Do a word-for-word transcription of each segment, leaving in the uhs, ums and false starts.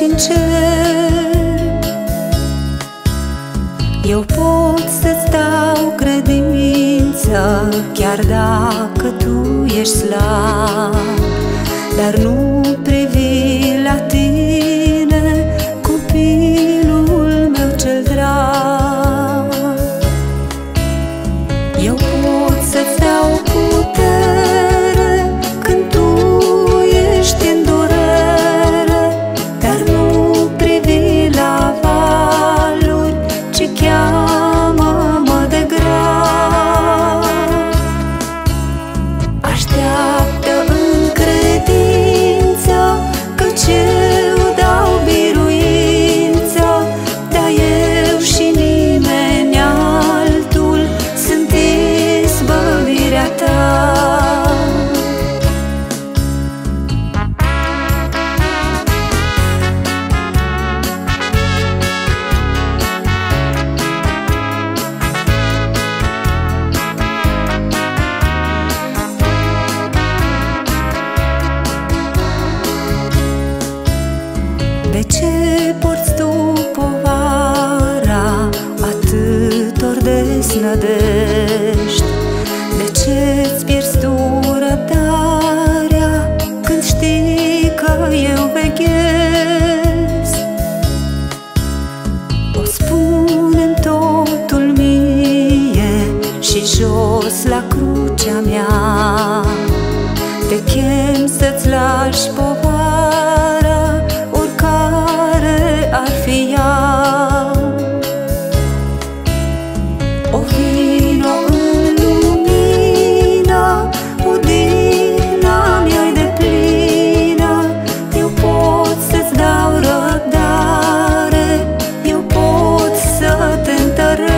și-n cer. Eu pot să-ți dau credință, chiar dacă tu ești slab, dar nu privi la tine, copilul meu cel drag. Eu pot să-ți dau putere când tu ești în durere, dar nu privi la valuri, ci cheamă-mă de grab. Așteaptă în credință, căci eu dau biruință, dar eu și nimeni altul sunt izbăvirea ta. De ce porți tu povara atâtor desnădești? De ce-ți pierzi tu răbdarea când știi că eu veghez? O spune-mi totul mie și jos la crucea mea te chem să-ți lași povara, oricare ar fi ea. O vino în lumină, odihna mi-ai deplină. Eu pot să-ți dau răbdare, eu pot să te întăresc.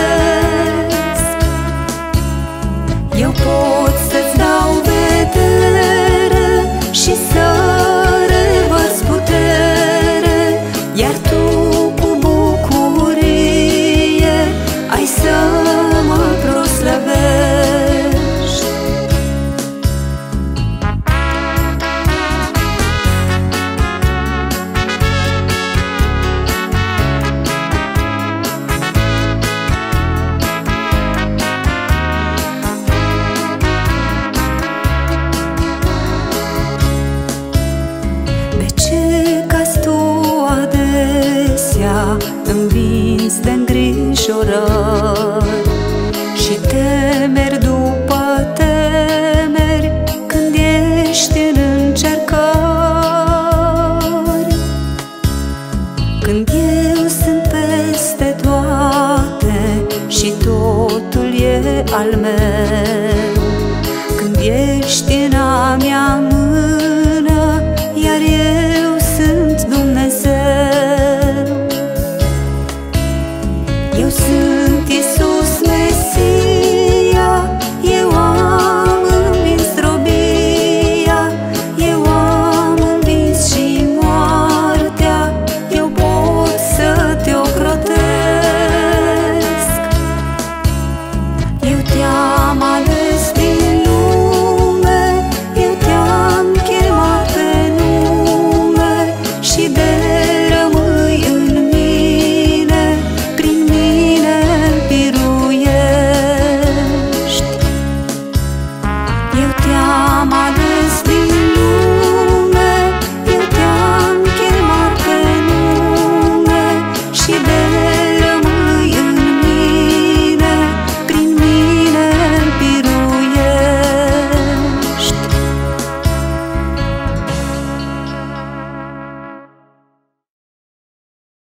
Eu pot să-ți dau vedere și să revărs putere, iar tu cu bucurie ai să mă proslăvești. De ce cazi tu adesea în vin